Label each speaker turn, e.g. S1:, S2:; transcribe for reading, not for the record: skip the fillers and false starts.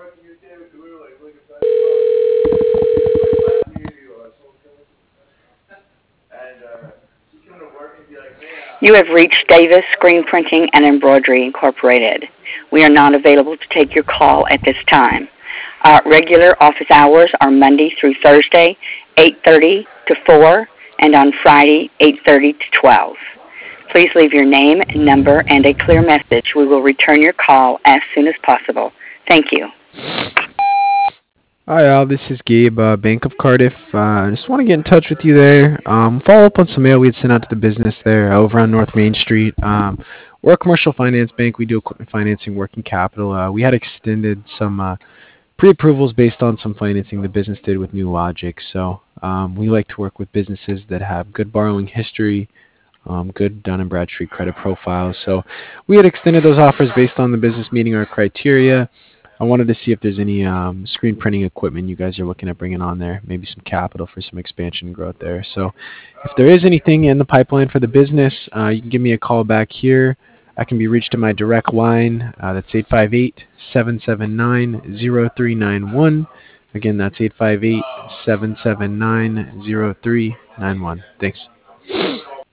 S1: You have reached Davis Screen Printing and Embroidery Incorporated. We are not available to take your call at this time. Our regular office hours are Monday through Thursday, 8:30 to 4, and on Friday, 8:30 to 12. Please leave your name, number, and a clear message. We will return your call as soon as possible. Thank you.
S2: Hi, Al. This is Gabe, Bank of Cardiff. I just want to get in touch with you there. Follow up on some mail we had sent out to the business there over on North Main Street. We're a commercial finance bank. We do equipment financing, working capital. We had extended some pre-approvals based on some financing the business did with New Logic. So we like to work with businesses that have good borrowing history, good Dun& Bradstreet credit profiles. So we had extended those offers based on the business meeting our criteria. I wanted to see if there's any screen printing equipment you guys are looking at bringing on there, maybe some capital for some expansion and growth there. So if there is anything in the pipeline for the business, you can give me a call back here. I can be reached at my direct line. That's 858-779-0391. Again, that's 858-779-0391. Thanks.